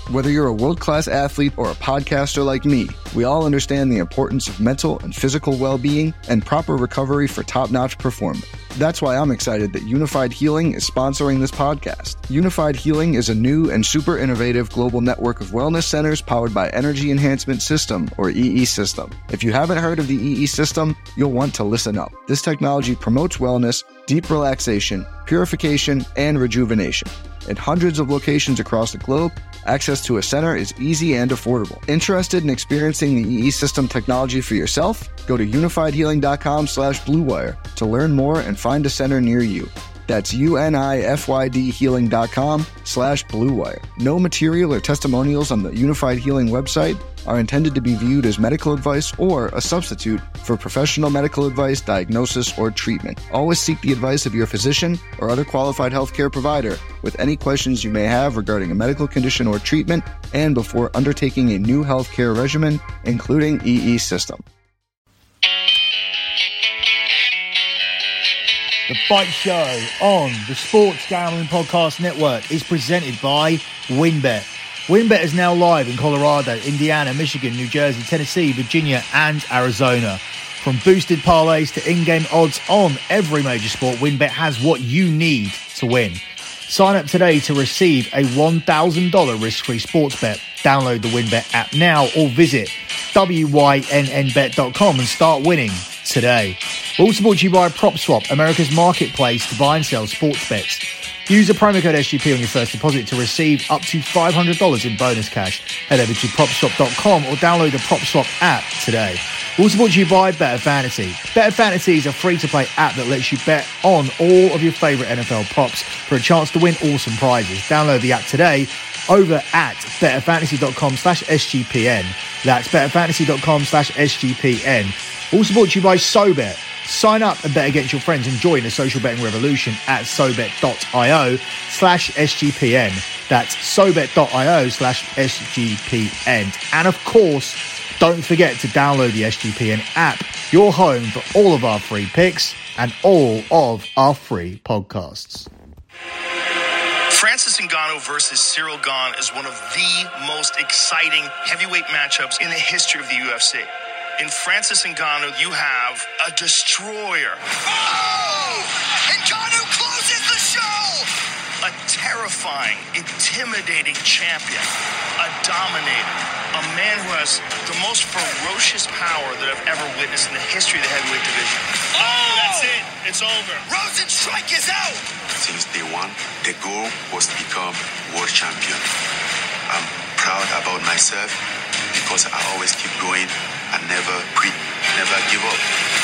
Whether you're a world-class athlete or a podcaster like me, we all understand the importance of mental and physical well-being and proper recovery for top-notch performance. That's why I'm excited that Unified Healing is sponsoring this podcast. Unified Healing is a new and super innovative global network of wellness centers powered by Energy Enhancement System, or EE System. If you haven't heard of the EE System, you'll want to listen up. This technology promotes wellness, deep relaxation, purification, and rejuvenation. In hundreds of locations across the globe, access to a center is easy and affordable. Interested in experiencing the EE System technology for yourself? Go to unifiedhealing.com/bluewire to learn more and find a center near you. That's unifydhealing.com/bluewire. No material or testimonials on the Unified Healing website are intended to be viewed as medical advice or a substitute for professional medical advice, diagnosis, or treatment. Always seek the advice of your physician or other qualified healthcare provider with any questions you may have regarding a medical condition or treatment and before undertaking a new healthcare regimen, including EE System. The Fight Show on the Sports Gambling Podcast Network is presented by WynnBET. WynnBET is now live in Colorado, Indiana, Michigan, New Jersey, Tennessee, Virginia, and Arizona. From boosted parlays to in-game odds on every major sport, WynnBET has what you need to win. Sign up today to receive a $1,000 risk-free sports bet. Download the WynnBET app now or visit wynnbet.com and start winning today. We're also brought to you by PropSwap, America's marketplace to buy and sell sports bets. Use the promo code SGP on your first deposit to receive up to $500 in bonus cash. Head over to PropSwap.com or download the PropSwap app today. We're also brought to you by Better Fantasy. Better Fantasy is a free-to-play app that lets you bet on all of your favorite NFL props for a chance to win awesome prizes. Download the app today over at betterfantasy.com/SGPN. That's betterfantasy.com/SGPN. Also brought to you by SoBet. Sign up and bet against your friends and join the social betting revolution at SoBet.io/SGPN. That's SoBet.io/SGPN. And of course, don't forget to download the SGPN app, your home for all of our free picks and all of our free podcasts. Francis Ngannou versus Cyril Gane is one of the most exciting heavyweight matchups in the history of the UFC. In Francis Ngannou, you have a destroyer. Oh! Ngannou closes the show! A terrifying, intimidating champion. A dominator. A man who has the most ferocious power that I've ever witnessed in the history of the heavyweight division. Oh! That's it. It's over. Rozenstruik is out! Since day one, the goal was to become world champion. I'm proud about myself because I always keep going and never quit, never give up.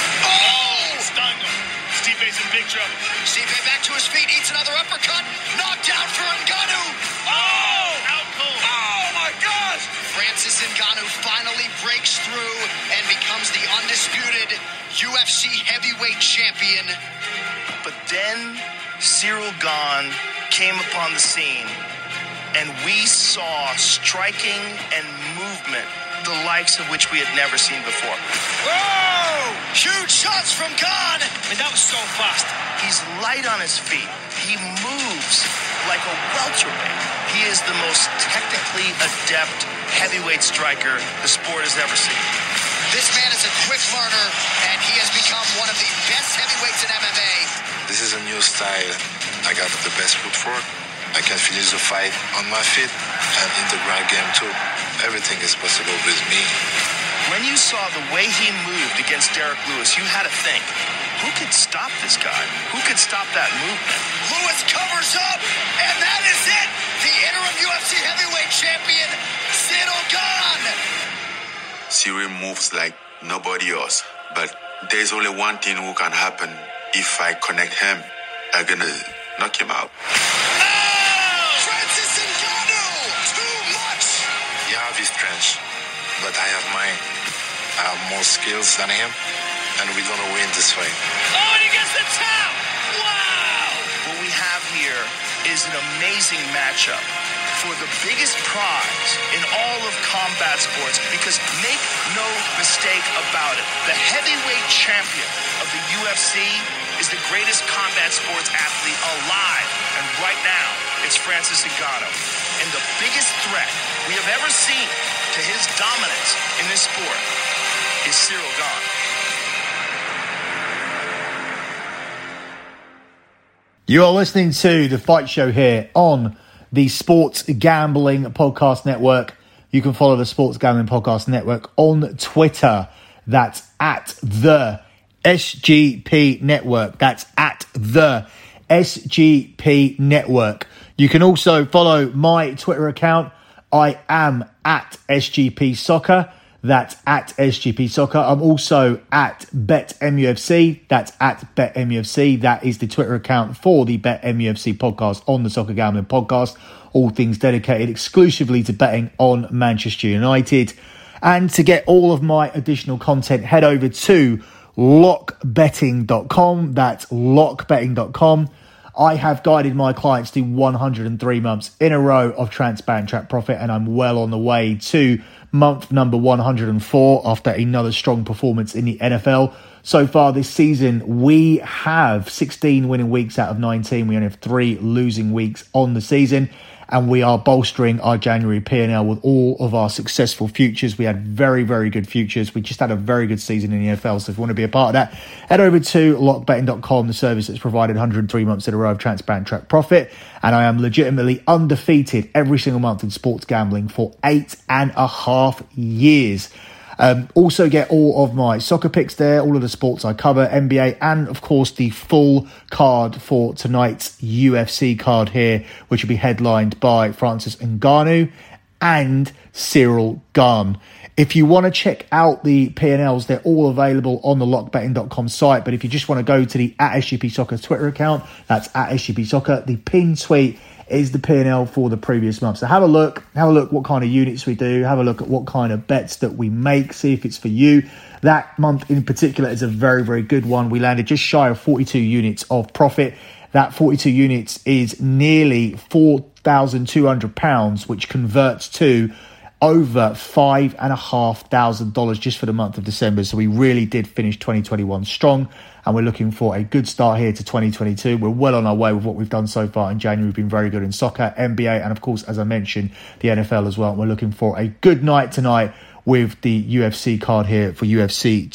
Oh! Stunned him. Stipe's in big trouble. Stipe back to his feet, eats another uppercut. Knocked out for Ngannou. Oh! Out cold. Oh my gosh! Francis Ngannou finally breaks through and becomes the undisputed UFC heavyweight champion. But then Cyril Gane came upon the scene, and we saw striking and movement the likes of which we had never seen before. Whoa! Huge shots from Gane! I mean, that was so fast. He's light on his feet. He moves like a welterweight. He is the most technically adept heavyweight striker the sport has ever seen. This man is a quick learner, and he has become one of the best heavyweights in MMA. This is a new style. I got the best foot for. I can finish the fight on my feet and in the ground game too. Everything is possible with me. When you saw the way he moved against Derek Lewis, you had to think, who could stop this guy? Who could stop that movement? Lewis covers up, and that is it! The interim UFC heavyweight champion, Cyril Gane! Cyril moves like nobody else. But there's only one thing who can happen. If I connect him, I'm gonna knock him out. Francis Ngannou! Too much! You have his strength, but I have mine. I have more skills than him, and we're gonna win this fight. Oh, and he gets the tap! Wow! What we have here is an amazing matchup for the biggest prize in all of combat sports, because make no mistake about it, the heavyweight champion of the UFC is the greatest combat sports athlete alive, and right now it's Francis Ngannou. And the biggest threat we have ever seen to his dominance in this sport is Ciryl Gane. You are listening to The Fight Show here on the Sports Gambling Podcast Network. You can follow the Sports Gambling Podcast Network on Twitter. That's at the SGP Network. That's at the SGP Network. You can also follow my Twitter account. I am at SGP Soccer. That's at SGP Soccer. I'm also at BetMUFC. That's at BetMUFC. That is the Twitter account for the BetMUFC podcast on the Soccer Gambling Podcast. All things dedicated exclusively to betting on Manchester United. And to get all of my additional content, head over to lockbetting.com. That's lockbetting.com. I have guided my clients to 103 months in a row of transparent track profit, and I'm well on the way to month number 104 after another strong performance in the NFL. So far this season, we have 16 winning weeks out of 19. We only have 3 losing weeks on the season, and we are bolstering our January P&L with all of our successful futures. We had very, very good futures. We just had a very good season in the NFL. So if you want to be a part of that, head over to lockbetting.com, the service that's provided 103 months in a row of transparent track profit. And I am legitimately undefeated every single month in sports gambling for 8.5 years. Also get all of my soccer picks there, all of the sports I cover, NBA, and of course the full card for tonight's UFC card here, which will be headlined by Francis Ngannou and Ciryl Gane. If you want to check out the P&Ls, they're all available on the lockbetting.com site. But if you just want to go to the at SGP Soccer Twitter account, that's at SGP Soccer. The pinned tweet is the P&L for the previous month. So have a look what kind of units we do, have a look at what kind of bets that we make, see if it's for you. That month in particular is a very, very good one. We landed just shy of 42 units of profit. That 42 units is nearly £4,200, which converts to over $5,500 just for the month of December. So we really did finish 2021 strong, and we're looking for a good start here to 2022. We're well on our way with what we've done so far in January. We've been very good in soccer, NBA, and of course, as I mentioned, the NFL as well. We're looking for a good night tonight with the UFC card here for UFC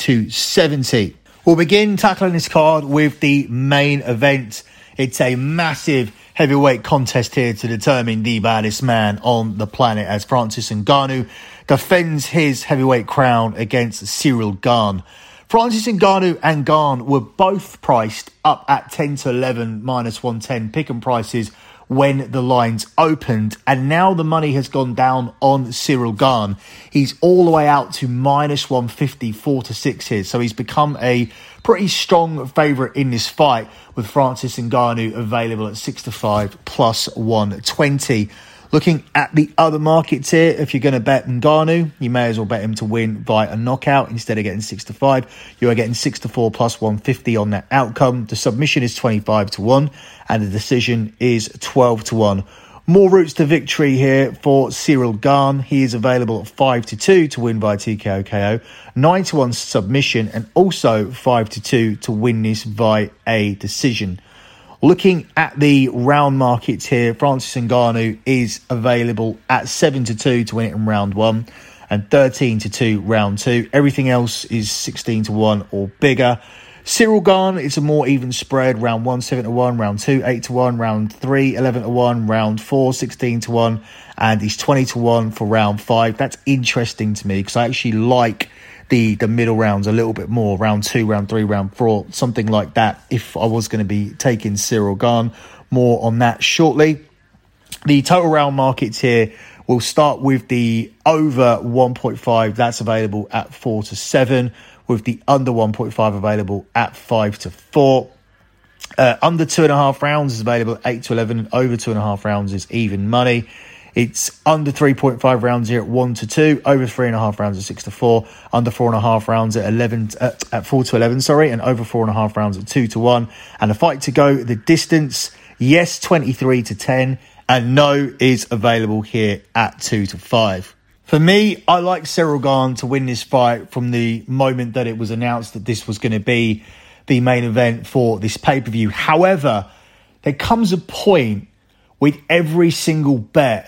270. We'll begin tackling this card with the main event. It's a massive heavyweight contest here to determine the baddest man on the planet, as Francis Ngannou defends his heavyweight crown against Ciryl Gane. Francis Ngannou and Gane were both priced up at 10 to 11 minus 110 pick-em prices when the lines opened, and now the money has gone down on Ciryl Gane. He's all the way out to minus 150, 4 to 6 here, so he's become a pretty strong favourite in this fight, with Francis Ngannou available at 6 to 5 plus 120. Looking at the other markets here, if you're going to bet Ngannou, you may as well bet him to win by a knockout instead of getting 6 to 5. You are getting 6 to 4 plus 150 on that outcome. The submission is 25 to 1 and the decision is 12 to 1. More routes to victory here for Ciryl Gane. He is available at 5 to 2 to win by TKO KO, 9 to 1 submission, and also 5 to 2 to win this by a decision. Looking at the round markets here, Francis Ngannou is available at 7 to 2 to win it in round 1 and 13 to 2 round 2. Everything else is 16 to 1 or bigger. Ciryl Gane, it's a more even spread. Round 1, 7 to 1. Round 2, 8 to 1. Round 3, 11 to 1. Round 4, 16 to 1. And he's 20 to 1 for round 5. That's interesting to me because I actually like the middle rounds a little bit more. Round 2, round 3, round 4, something like that. If I was going to be taking Ciryl Gane, more on that shortly. The total round markets here, we'll start with the over 1.5. That's available at 4 to 7. With the under 1.5 available at 5 to 4. Under 2.5 rounds is available at 8 to 11. And over 2.5 rounds is even money. It's under 3.5 rounds here at 1 to 2. Over 3.5 rounds at 6 to 4. Under 4.5 rounds at 4 to 11. And over 4.5 rounds at 2 to 1. And the fight to go the distance, yes, 23 to 10. And no is available here at 2 to 5. For me, I like Ciryl Gane to win this fight from the moment that it was announced that this was going to be the main event for this pay-per-view. However, there comes a point with every single bet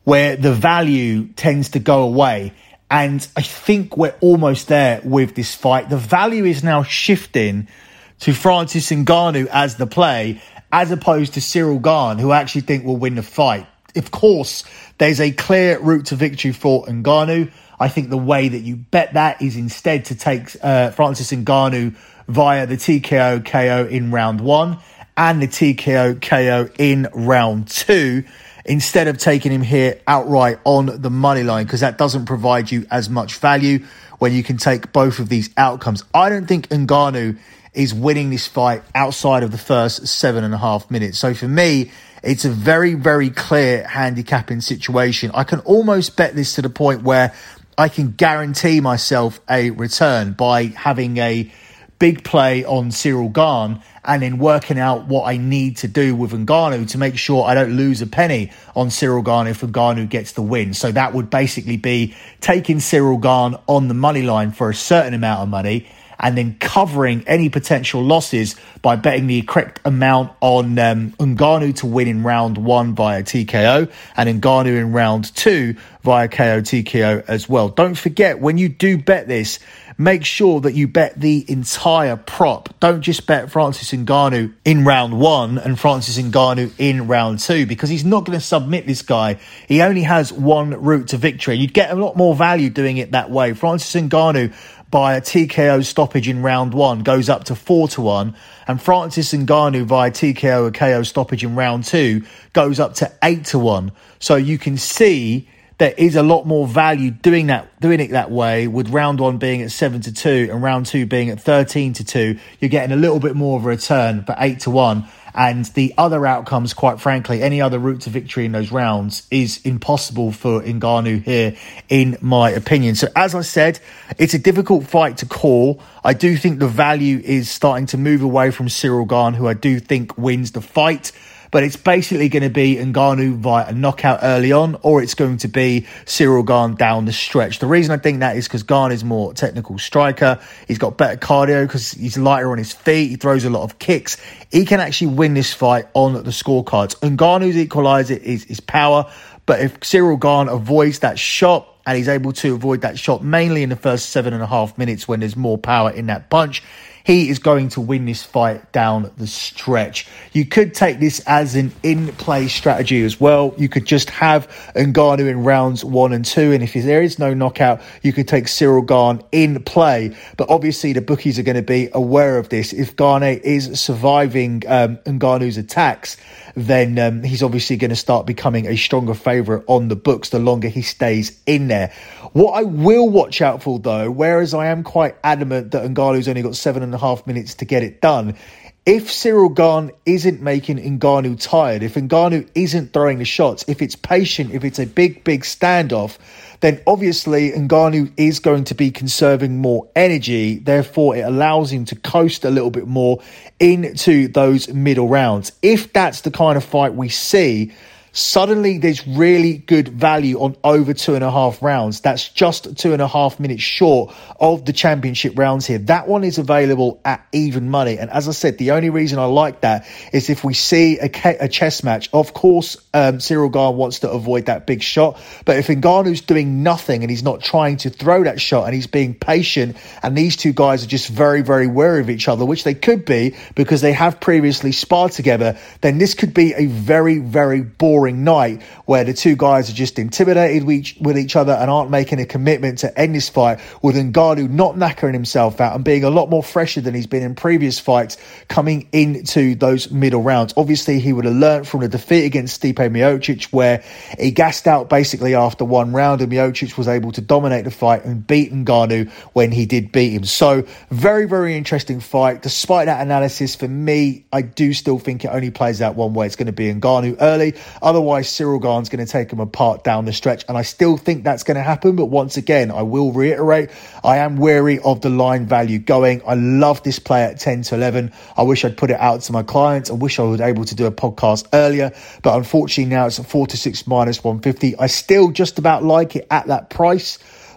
where the value tends to go away. And I think we're almost there with this fight. The value is now shifting to Francis Ngannou as the play, as opposed to Ciryl Gane, who I actually think will win the fight. Of course, there's a clear route to victory for Ngannou. I think the way that you bet that is instead to take Francis Ngannou via the TKO KO in round 1 and the TKO KO in round 2, instead of taking him here outright on the money line, because that doesn't provide you as much value when you can take both of these outcomes. I don't think Ngannou is winning this fight outside of the first 7.5 minutes. So for me, it's a very, very clear handicapping situation. I can almost bet this to the point where I can guarantee myself a return by having a big play on Ciryl Gane and then working out what I need to do with Ngannou to make sure I don't lose a penny on Ciryl Gane if Ngannou gets the win. So that would basically be taking Ciryl Gane on the money line for a certain amount of money and then covering any potential losses by betting the correct amount on Ngannou to win in round 1 via TKO and Ngannou in round 2 via KO TKO as well. Don't forget, when you do bet this, make sure that you bet the entire prop. Don't just bet Francis Ngannou in round 1 and Francis Ngannou in round 2, because he's not going to submit this guy. He only has one route to victory. You'd get a lot more value doing it that way. Francis Ngannou by a TKO stoppage in round 1 goes up to 4-1, and Francis Ngannou via TKO or KO stoppage in round 2 goes up to 8-1. So you can see there is a lot more value doing it that way, with round 1 being at 7-2 and round 2 being at 13-2. You're getting a little bit more of a return for 8-1. And the other outcomes, quite frankly, any other route to victory in those rounds is impossible for Ngannou here, in my opinion. So as I said, it's a difficult fight to call. I do think the value is starting to move away from Ciryl Gane, who I do think wins the fight. But it's basically going to be Ngannou via a knockout early on, or it's going to be Ciryl Gane down the stretch. The reason I think that is because Gane is more technical striker. He's got better cardio because he's lighter on his feet. He throws a lot of kicks. He can actually win this fight on the scorecards. Ngannou's equaliser is power. But if Ciryl Gane avoids that shot, and he's able to avoid that shot mainly in the first 7.5 minutes when there's more power in that punch, he is going to win this fight down the stretch. You could take this as an in-play strategy as well. You could just have Ngannou in rounds 1 and 2, and if there is no knockout, you could take Ciryl Gane in play. But obviously the bookies are going to be aware of this. If Gane is surviving Ngannou's attacks, then he's obviously going to start becoming a stronger favourite on the books the longer he stays in there. What I will watch out for, though, whereas I am quite adamant that Ngannou's only got 7.5 minutes to get it done, if Ciryl Gane isn't making Ngannou tired, if Ngannou isn't throwing the shots, if it's patient, if it's a big standoff, then obviously Ngannou is going to be conserving more energy. Therefore, it allows him to coast a little bit more into those middle rounds. If that's the kind of fight we see, suddenly there's really good value on over 2.5 rounds. That's just 2.5 minutes short of the championship rounds here. That one is available at even money. And as I said, the only reason I like that is if we see a chess match. Of course, Ciryl Gane wants to avoid that big shot. But if Ngannou's doing nothing and he's not trying to throw that shot and he's being patient, and these two guys are just very, very wary of each other, which they could be because they have previously sparred together, then this could be a very, very boring night where the two guys are just intimidated with each other and aren't making a commitment to end this fight, with Ngannou not knackering himself out and being a lot more fresher than he's been in previous fights coming into those middle rounds. Obviously, he would have learned from the defeat against Stipe Miocic, where he gassed out basically after one round and Miocic was able to dominate the fight and beat Ngannou when he did beat him. So very, very interesting fight. Despite that analysis, for me, I do still think it only plays out one way. It's going to be Ngannou early. Otherwise, Ciryl Gane's going to take him apart down the stretch. And I still think that's going to happen. But once again, I will reiterate, I am wary of the line value going. I love this play at 10-11. I wish I'd put it out to my clients. I wish I was able to do a podcast earlier. But unfortunately, now it's at 4-6 minus 150. I still just about like it at that price.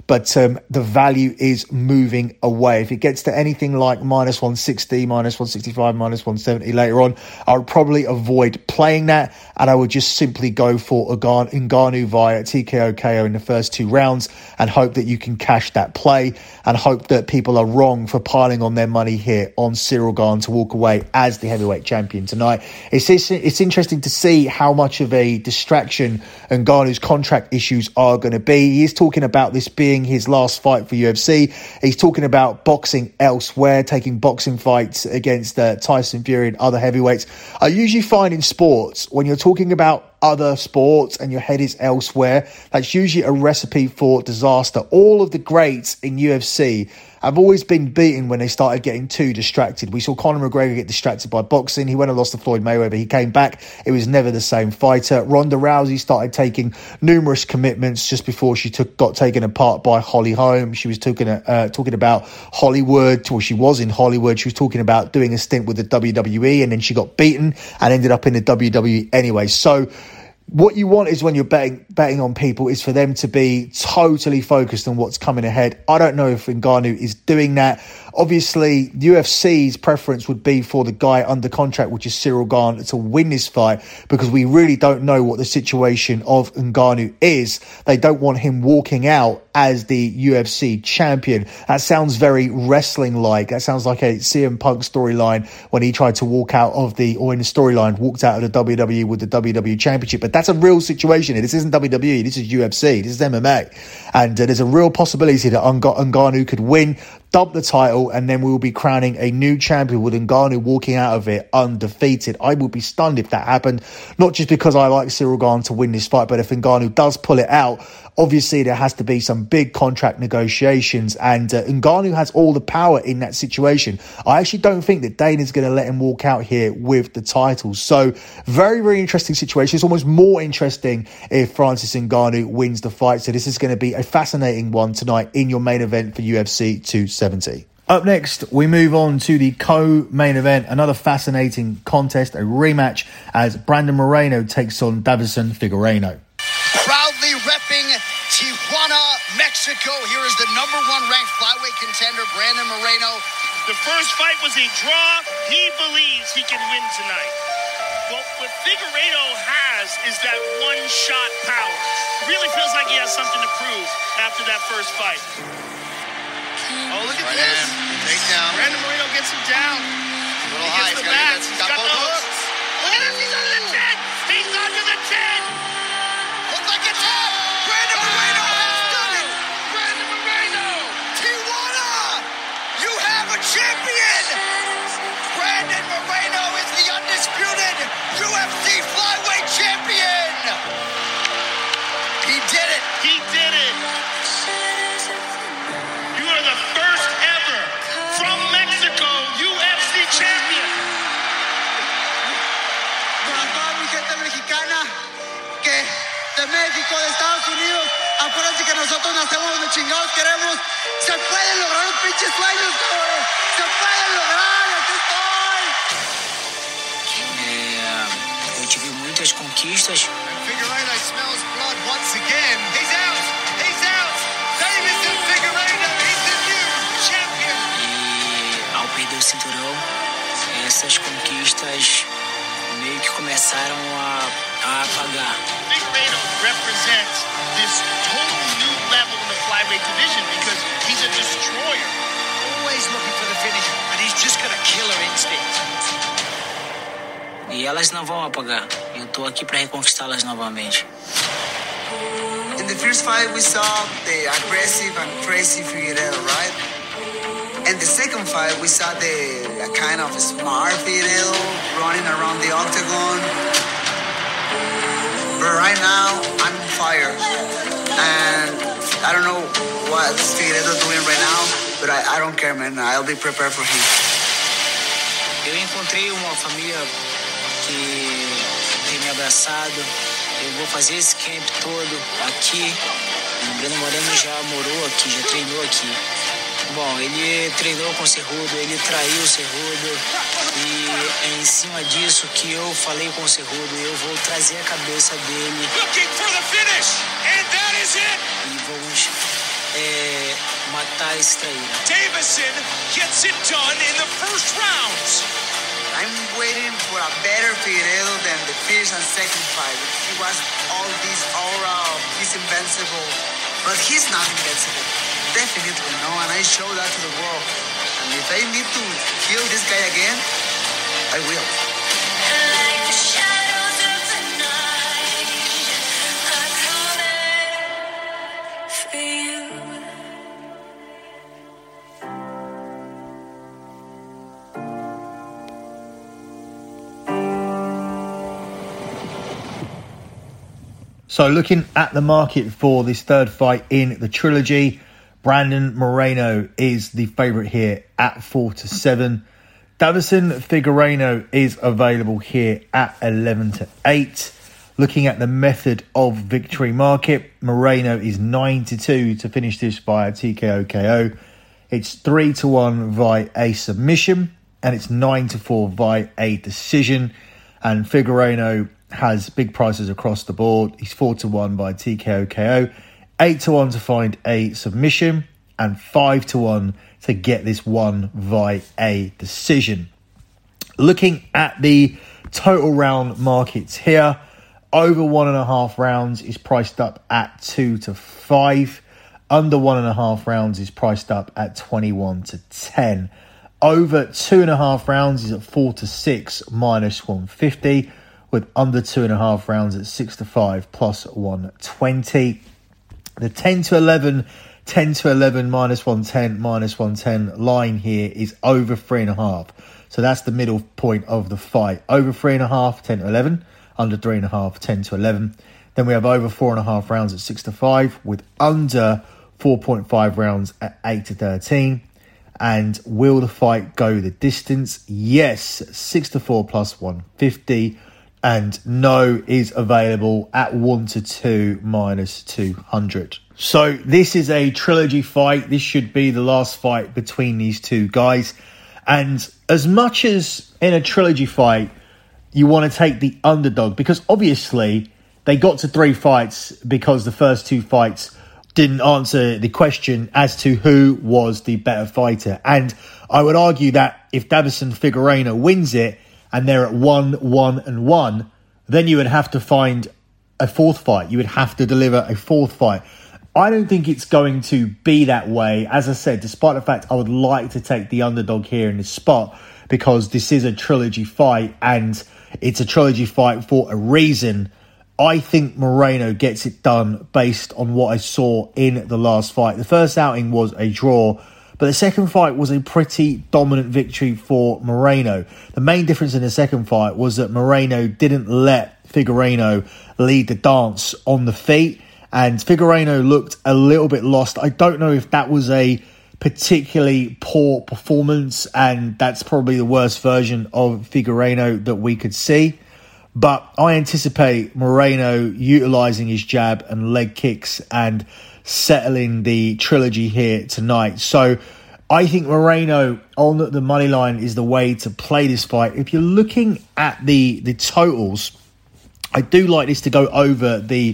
but the value is moving away. If it gets to anything like minus 160, minus 165, minus 170 later on, I would probably avoid playing that, and I would just simply go for Ngannou via TKO KO in the first 2 rounds and hope that you can cash that play and hope that people are wrong for piling on their money here on Ciryl Gane to walk away as the heavyweight champion tonight. It's interesting to see how much of a distraction Ngannou's contract issues are going to be. He is talking about this being his last fight for UFC. He's talking about boxing elsewhere, taking boxing fights against Tyson Fury and other heavyweights. I usually find in sports, when you're talking about other sports and your head is elsewhere, that's usually a recipe for disaster. All of the greats in UFC have always been beaten when they started getting too distracted. We saw Conor McGregor get distracted by boxing. He went and lost to Floyd Mayweather. He came back. It was never the same fighter. Ronda Rousey started taking numerous commitments just before she got taken apart by Holly Holm. She was talking about Hollywood. Well, she was in Hollywood. She was talking about doing a stint with the WWE, and then she got beaten and ended up in the WWE anyway. So what you want is, when you're betting on people, is for them to be totally focused on what's coming ahead. I don't know if Ngannou is doing that. Obviously, UFC's preference would be for the guy under contract, which is Ciryl Gane, to win this fight, because we really don't know what the situation of Ngannou is. They don't want him walking out as the UFC champion. That sounds very wrestling-like. That sounds like a CM Punk storyline when he tried to walk out of in the storyline, walked out of the WWE with the WWE Championship. But that's a real situation. This isn't WWE. This is UFC. This is MMA. And there's a real possibility that Ngannou could win, dump the title, and then we will be crowning a new champion with Ngannou walking out of it undefeated. I would be stunned if that happened, not just because I like Ciryl Gane to win this fight, but if Ngannou does pull it out, obviously there has to be some big contract negotiations, and Ngannou has all the power in that situation. I actually don't think that Dana's going to let him walk out here with the title. So very, very interesting situation. It's almost more interesting if Francis Ngannou wins the fight. So this is going to be a fascinating one tonight in your main event for UFC 270. Up next, we move on to the co-main event. Another fascinating contest, a rematch, as Brandon Moreno takes on Davison Figueiredo. Proudly repping Tijuana, Mexico. Here is the number 1 ranked flyweight contender, Brandon Moreno. The first fight was a draw. He believes he can win tonight. Well, what Figueiredo has is that one-shot power. It really feels like he has something to prove after that first fight. Oh, look at this. Take down. Brandon Moreno gets him down. A little He high. gets the bats. He's got the hooks. Look at this. He's under the chin. He's under the chin. Looks like a tap. Brandon Moreno has done it. Brandon Moreno. Tijuana, you have a champion. Brandon Moreno is the undisputed UFC flyweight champion. He did it. He did it. You are the first ever from Mexico UFC champion. Para toda mi gente mexicana que de México, de Estados Unidos, acuérdense que nosotros nacemos donde chingados queremos. Se pueden lograr los pinches sueños, cabrón. Se pueden lograr, aquí estoy. Eu tive muitas conquistas. Figueiredo smells blood once again. He's out. He's out. Davison Figueiredo, he's the new champion. E ao perder o cinturão, essas conquistas meio que começaram a apagar. Figueiredo represents this total new level in the flyweight division because he's a destroyer. Always looking for the finish, and he's just got a killer instinct. E elas não vão apagar. Eu tô aqui para reconquistá-las novamente. In the first fight, we saw the aggressive and crazy Figueiredo, right? In the second fight, we saw the kind of smart Figueiredo running around the octagon. But right now, I'm on fire. And I don't know what Figueiredo doing right now, but I don't care, man. I'll be prepared for him. Eu encontrei uma família que tem me abraçado. Eu vou fazer esse camp todo aqui. O Brandon Moreno já morou aqui, já treinou aqui. Bom, ele treinou com o Cerrudo, ele traiu o Cerrudo. E é em cima disso que eu falei com o Cerrudo. Eu vou trazer a cabeça dele. Looking for the finish, and that is it. E vamos matar esse traíra. Davison gets it done in the first round. I'm waiting for a better Figueiredo than the first and second fight. He was all this aura of he's invincible, but he's not invincible. Definitely no, and I show that to the world. And if I need to kill this guy again, I will. Like the shadows of the night, I'm coming for you. So looking at the market for this third fight in the trilogy, Brandon Moreno is the favourite here at 4-7. Davison Figueiredo is available here at 11-8. Looking at the method of victory market, Moreno is 9-2 to finish this via TKO KO. It's 3-1 via a submission, and it's 9-4 via a decision. And Figueiredo has big prices across the board. He's 4-1 by TKO KO, 8-1 to find a submission, and 5-1 to get this one via a decision. Looking at the total round markets here, over 1.5 rounds is priced up at 2-5. Under 1.5 rounds is priced up at 21-10. Over 2.5 rounds is at 4-6 minus 150. With under 2.5 rounds at 6-5 plus 120. The 10-11 minus 110 minus 110 line here is over 3.5. So that's the middle point of the fight. Over 3.5, 10-11. Under 3.5, 10-11. Then we have over 4.5 rounds at 6-5 with under 4.5 rounds at 8-13. And will the fight go the distance? Yes, 6-4 plus 150. And no is available at 1-2 minus 200. So this is a trilogy fight. This should be the last fight between these two guys. And as much as in a trilogy fight, you want to take the underdog, because obviously they got to 3 fights because the first 2 fights didn't answer the question as to who was the better fighter. And I would argue that if Davison Figueiredo wins it, and they're at 1-1-1, then you would have to find a 4th fight. You would have to deliver a 4th fight. I don't think it's going to be that way. As I said, despite the fact I would like to take the underdog here in this spot, because this is a trilogy fight, and it's a trilogy fight for a reason. I think Moreno gets it done based on what I saw in the last fight. The first outing was a draw, but the second fight was a pretty dominant victory for Moreno. The main difference in the second fight was that Moreno didn't let Figueiredo lead the dance on the feet, and Figueiredo looked a little bit lost. I don't know if that was a particularly poor performance, and that's probably the worst version of Figueiredo that we could see. But I anticipate Moreno utilising his jab and leg kicks and settling the trilogy here tonight. So I think Moreno on the money line is the way to play this fight. If you're looking at the totals, I do like this to go over the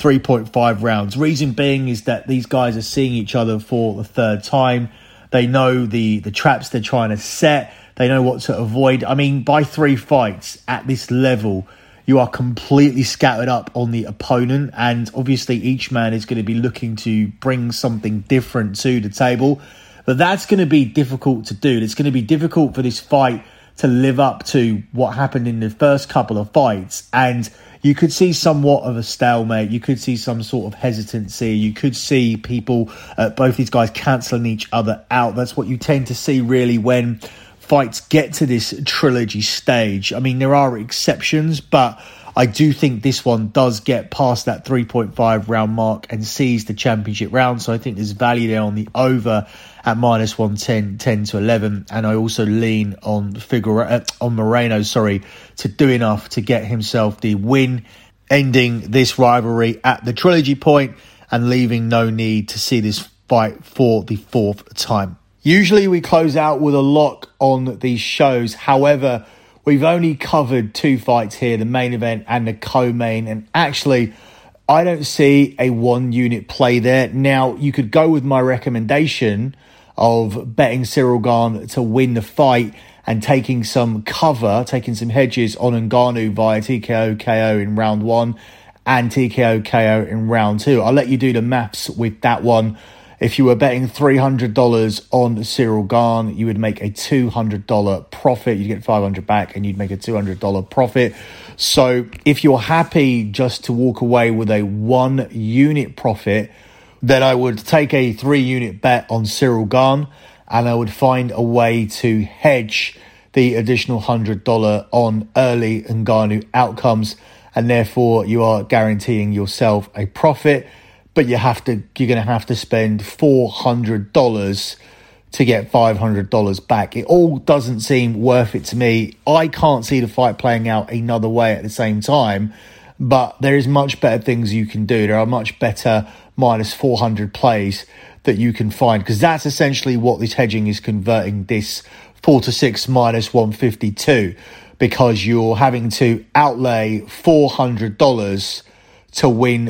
3.5 rounds. Reason being is that these guys are seeing each other for the third time. They know the traps they're trying to set. They know what to avoid. I mean, by 3 fights at this level, you are completely scattered up on the opponent. And obviously each man is going to be looking to bring something different to the table. But that's going to be difficult to do. It's going to be difficult for this fight to live up to what happened in the first couple of fights. And you could see somewhat of a stalemate. You could see some sort of hesitancy. You could see people, both these guys, cancelling each other out. That's what you tend to see really when fights get to this trilogy stage. I mean, there are exceptions, but I do think this one does get past that 3.5 round mark and sees the championship round. So I think there's value there on the over at minus 110, 10-11. And I also lean on Moreno, to do enough to get himself the win, ending this rivalry at the trilogy point and leaving no need to see this fight for the 4th time. Usually we close out with a lock on these shows. However, we've only covered 2 fights here, the main event and the co-main. And actually, I don't see a 1 unit play there. Now, you could go with my recommendation of betting Ciryl Gane to win the fight and taking some cover, taking some hedges on Ngannou via TKO KO in round 1 and TKO KO in round 2. I'll let you do the maths with that one. If you were betting $300 on Ciryl Gane, you would make a $200 profit. You'd get $500 back and you'd make a $200 profit. So if you're happy just to walk away with a 1 unit profit, then I would take a 3 unit bet on Ciryl Gane and I would find a way to hedge the additional $100 on early Ngannou outcomes. And therefore you are guaranteeing yourself a profit. But you're going to have to spend $400 to get $500 back. It all doesn't seem worth it to me. I can't see the fight playing out another way at the same time, but there is much better things you can do. There are much better minus 400 plays that you can find, because that's essentially what this hedging is converting this 4-6 minus 152, because you're having to outlay $400 to win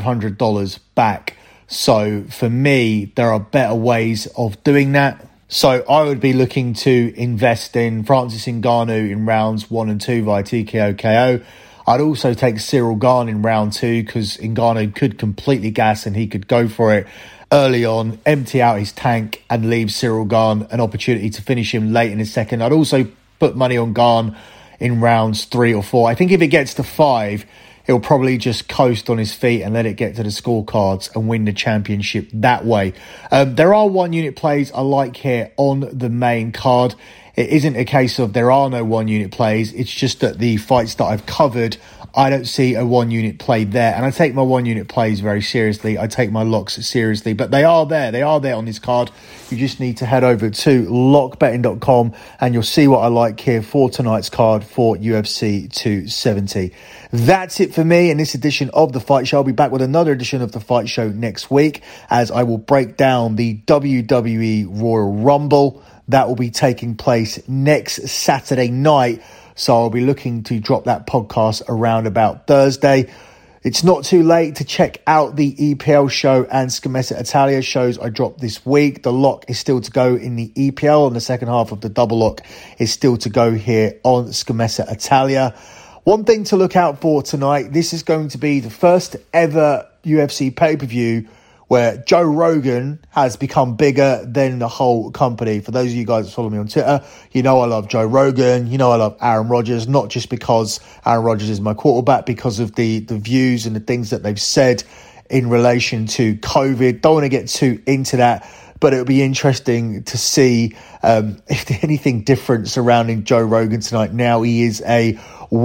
$500 back. So for me, there are better ways of doing that. So I would be looking to invest in Francis Ngannou in rounds 1 and 2 via TKO KO. I'd also take Ciryl Gane in round 2 because Ngannou could completely gas and he could go for it early on, empty out his tank and leave Ciryl Gane an opportunity to finish him late in the second. I'd also put money on Gane in rounds 3 or 4. I think if it gets to 5, he'll probably just coast on his feet and let it get to the scorecards and win the championship that way. There are 1 unit plays I like here on the main card. It isn't a case of there are no 1 unit plays. It's just that the fights that I've covered, I don't see a 1 unit play there. And I take my 1 unit plays very seriously. I take my locks seriously, but they are there. They are there on this card. You just need to head over to lockbetting.com and you'll see what I like here for tonight's card for UFC 270. That's it for me in this edition of The Fight Show. I'll be back with another edition of The Fight Show next week as I will break down the WWE Royal Rumble. That will be taking place next Saturday night. So I'll be looking to drop that podcast around about Thursday. It's not too late to check out the EPL show and Scommessa Italia shows I dropped this week. The lock is still to go in the EPL and the second half of the double lock is still to go here on Scommessa Italia. One thing to look out for tonight, this is going to be the first ever UFC pay-per-view where Joe Rogan has become bigger than the whole company. For those of you guys that follow me on Twitter, you know I love Joe Rogan. You know I love Aaron Rodgers, not just because Aaron Rodgers is my quarterback, because of the views and the things that they've said in relation to COVID. Don't want to get too into that, but it'll be interesting to see if there's anything different surrounding Joe Rogan tonight. Now he is a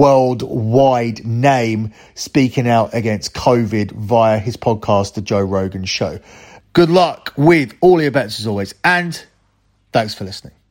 worldwide name speaking out against COVID via his podcast, The Joe Rogan Show. Good luck with all your bets as always, and thanks for listening.